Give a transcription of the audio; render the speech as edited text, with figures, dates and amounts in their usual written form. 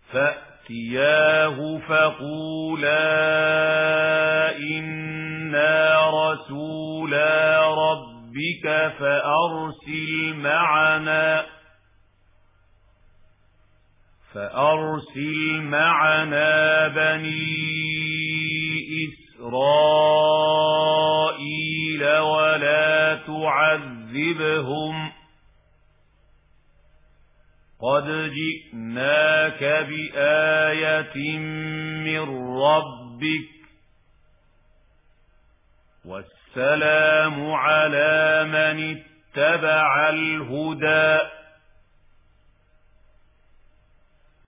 فأتياه فقولا إنا رسولا ربك فأرسل معنا بني إسرائيل ولا تعذبهم قد جئناك بآية من ربك والسلام على من اتبع الهدى